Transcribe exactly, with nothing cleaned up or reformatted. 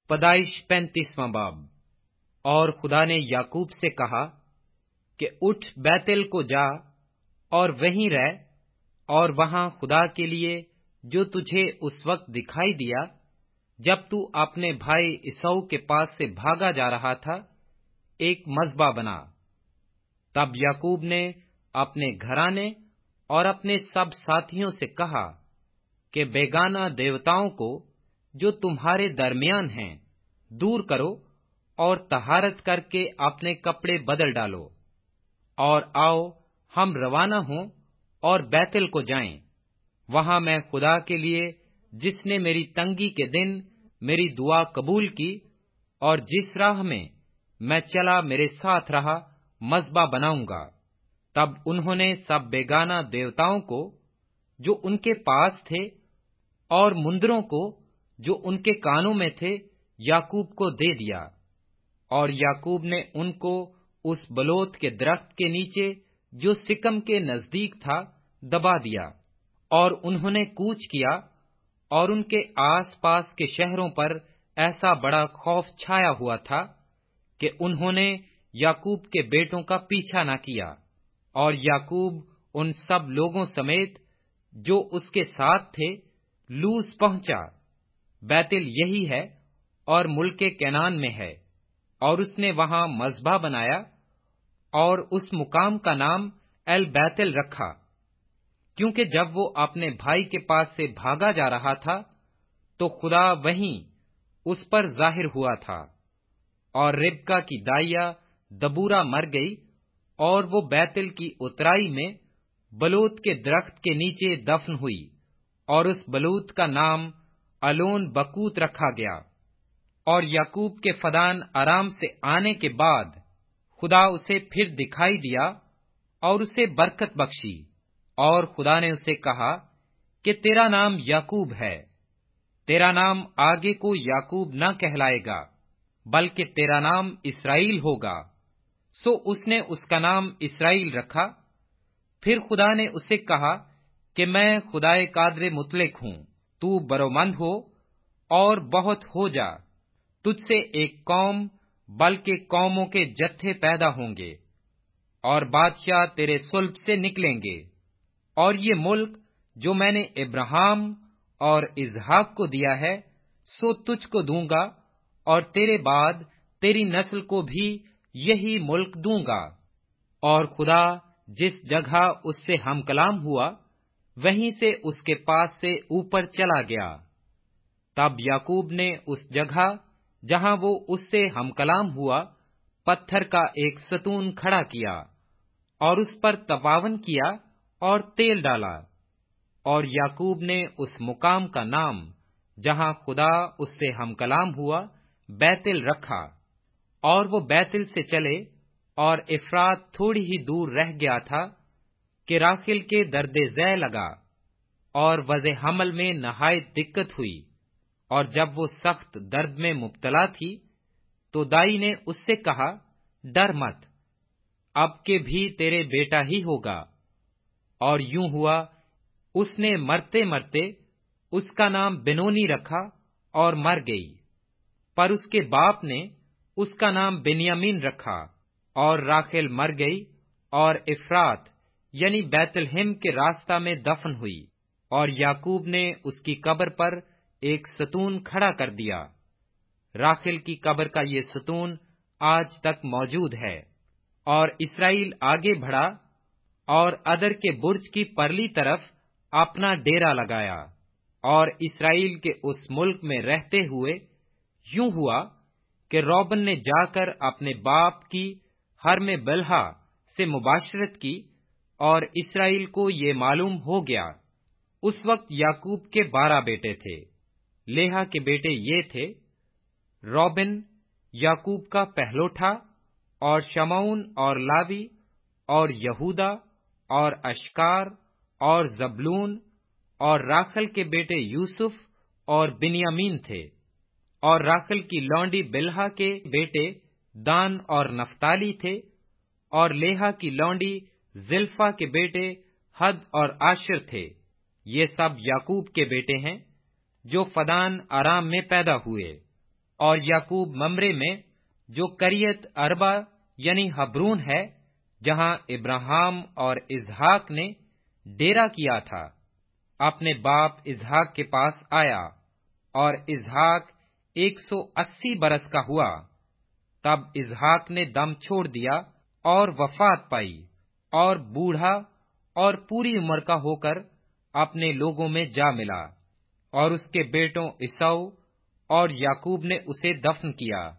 پیدائش پینتیسواں باب۔ اور خدا نے یعقوب سے کہا کہ اٹھ بیتل کو جا اور وہیں رہ، اور وہاں خدا کے لیے جو تجھے اس وقت دکھائی دیا جب تو اپنے بھائی عیسو کے پاس سے بھاگا جا رہا تھا، ایک مذبح بنا۔ تب یعقوب نے اپنے گھرانے اور اپنے سب ساتھیوں سے کہا کہ بیگانہ دیوتاؤں کو جو تمہارے درمیان ہیں دور کرو، اور طہارت کر کے اپنے کپڑے بدل ڈالو، اور آؤ ہم روانہ ہوں اور بیتل کو جائیں۔ وہاں میں خدا کے لیے جس نے میری تنگی کے دن میری دعا قبول کی اور جس راہ میں میں چلا میرے ساتھ رہا، مذبح بناؤں گا۔ تب انہوں نے سب بیگانہ دیوتاؤں کو جو ان کے پاس تھے اور مندروں کو جو ان کے کانوں میں تھے یعقوب کو دے دیا، اور یعقوب نے ان کو اس بلوت کے درخت کے نیچے جو سکم کے نزدیک تھا دبا دیا۔ اور انہوں نے کوچ کیا، اور ان کے آس پاس کے شہروں پر ایسا بڑا خوف چھایا ہوا تھا کہ انہوں نے یعقوب کے بیٹوں کا پیچھا نہ کیا۔ اور یعقوب ان سب لوگوں سمیت جو اس کے ساتھ تھے لوز پہنچا۔ بیتل یہی ہے اور ملک کنعان میں ہے، اور اس نے وہاں مذبح بنایا اور اس مقام کا نام ایل بیتل رکھا، کیونکہ جب وہ اپنے بھائی کے پاس سے بھاگا جا رہا تھا تو خدا وہیں اس پر ظاہر ہوا تھا۔ اور ربکا کی دائیا دبورا مر گئی، اور وہ بیتل کی اترائی میں بلوت کے درخت کے نیچے دفن ہوئی، اور اس بلوت کا نام الون بکوت رکھا گیا۔ اور یعقوب کے فدان آرام سے آنے کے بعد خدا اسے پھر دکھائی دیا اور اسے برکت بخشی، اور خدا نے اسے کہا کہ تیرا نام یعقوب ہے، تیرا نام آگے کو یعقوب نہ کہلائے گا بلکہ تیرا نام اسرائیل ہوگا۔ سو اس نے اس کا نام اسرائیل رکھا۔ پھر خدا نے اسے کہا کہ میں خدائے قادر مطلق ہوں، تو برومند ہو اور بہت ہو جا، تجھ سے ایک قوم بلکہ قوموں کے جتھے پیدا ہوں گے، اور بادشاہ تیرے صلب سے نکلیں گے۔ اور یہ ملک جو میں نے ابراہیم اور اسحاق کو دیا ہے سو تجھ کو دوں گا، اور تیرے بعد تیری نسل کو بھی یہی ملک دوں گا۔ اور خدا جس جگہ اس سے ہم کلام ہوا وہیں سے اس کے پاس سے اوپر چلا گیا۔ تب یعقوب نے اس جگہ جہاں وہ اس سے ہم کلام ہوا پتھر کا ایک ستون کھڑا کیا، اور اس پر تپاون کیا اور تیل ڈالا۔ اور یعقوب نے اس مقام کا نام جہاں خدا اس سے ہم کلام ہوا بیتل رکھا۔ اور وہ بیتل سے چلے، اور افرات تھوڑی ہی دور رہ گیا تھا کہ راخل کے درد ذہ لگا، اور وضع حمل میں نہایت دقت ہوئی۔ اور جب وہ سخت درد میں مبتلا تھی تو دائی نے اس سے کہا، ڈر مت، اب کے بھی تیرے بیٹا ہی ہوگا۔ اور یوں ہوا، اس نے مرتے مرتے اس کا نام بنونی رکھا اور مر گئی۔ پر اس کے باپ نے اس کا نام بنیامین رکھا۔ اور راخل مر گئی اور افرات یعنی بیت لحم کے راستہ میں دفن ہوئی، اور یعقوب نے اس کی قبر پر ایک ستون کھڑا کر دیا۔ راخل کی قبر کا یہ ستون آج تک موجود ہے۔ اور اسرائیل آگے بڑھا اور ادر کے برج کی پرلی طرف اپنا ڈیرا لگایا۔ اور اسرائیل کے اس ملک میں رہتے ہوئے یوں ہوا کہ روبن نے جا کر اپنے باپ کی حرم بلہا سے مباشرت کی، اور اسرائیل کو یہ معلوم ہو گیا۔ اس وقت یعقوب کے بارہ بیٹے تھے۔ لیہا کے بیٹے یہ تھے: روبن یعقوب کا پہلوٹا، اور شمعون اور لاوی اور یہودا اور اشکار اور زبلون، اور راخل کے بیٹے یوسف اور بنیامین تھے۔ اور راخل کی لونڈی بلہا کے بیٹے دان اور نفتالی تھے، اور لیہا کی لونڈی زلفا کے بیٹے حد اور آشر تھے۔ یہ سب یعقوب کے بیٹے ہیں جو فدان آرام میں پیدا ہوئے۔ اور یعقوب ممرے میں جو کریت اربا یعنی ہبرون ہے، جہاں ابراہیم اور اسحاق نے ڈیرا کیا تھا، اپنے باپ اسحاق کے پاس آیا، اور اسحاق ایک سو اسی برس کا ہوا۔ تب اسحاق نے دم چھوڑ دیا اور وفات پائی، اور بوڑھا اور پوری عمر کا ہو کر اپنے لوگوں میں جا ملا، اور اس کے بیٹوں عیسو اور یعقوب نے اسے دفن کیا۔